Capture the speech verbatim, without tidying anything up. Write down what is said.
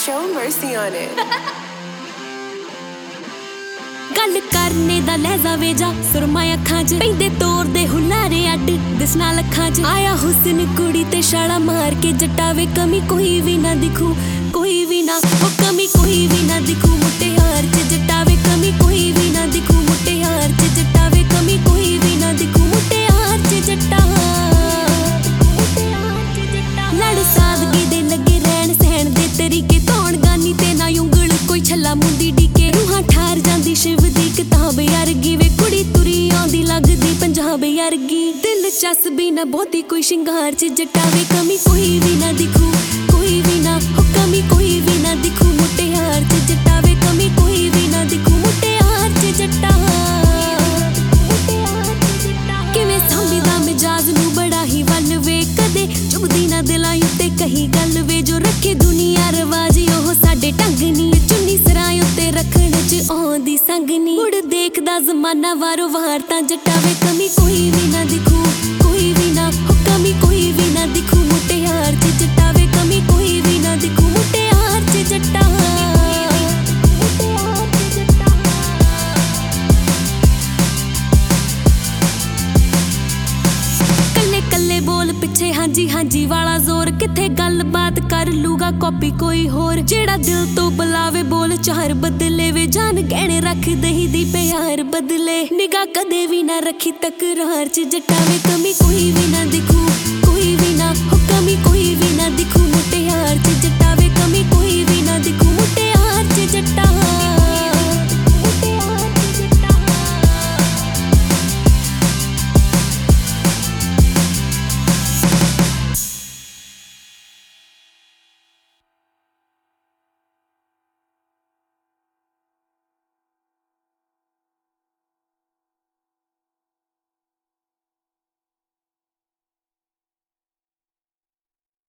Show mercy on it. गल करने दा लहजा वेजा सुरमा अखां च पैंदे तोर दे हुलारे अड्ड दिसना लखां च आया हुस्न कुड़ी ते छाला मार के जटावे कमी कोई भी ना दिखू कोई भी ना ओ कमी कोई भी ना दिखू मुट्टे हार च जटावे कमी कोई भी ना दिखू मुट्टे हार च जटावे कमी कोई भी ना दिखू मुट्टे हार च जटा लड़ सादगी दे लगे रहन सहन दे तरीके तौण गानी ते ना उंगल कोई छला मुंदी डीके रूहां ठार जांदी शिव दी किताब अरगी वे कुड़ी तुरी आंदी लगदी पंजाब अरगी दिल चस भी ना बहुती कोई शिंगार च जटावे कमी कोई भी ना दिखू कोई भी ना हो कमी कोई भी ना दिखू मुट्टे हार च जटावे कमी कोई भी ना दिखू मुट्टे हार च जटा किवें संभीदा मिजाज नू बड़ा ही वल वे कदे चुभदी ना दिलां उत्ते कही गल वे जो रखे दुनिया रवाज ओह साडे ढंग नी चुन्नी सरां उत्ते रखण च आउंदी संग नी मुड़ देखदा जमाना वारो वार तां जटावे कमी कोई भी ना दिखू कोई भी ना हो कमी कोई भी ना दिखू मुट्टे हार च जटावे कमी कोई भी ना दिखू मुट्टे हार च जटा कल्ले बोल पिछे हांजी हांजी वाला जोर किथे गल बात कर लूगा कॉपी कोई होर जेड़ा दिल तो बुलावे बोल चार बदले वे जान गहने रख दही दी प्यार बदले निगाह कदे भी ना रखी तकरार च जटावे कमी कोई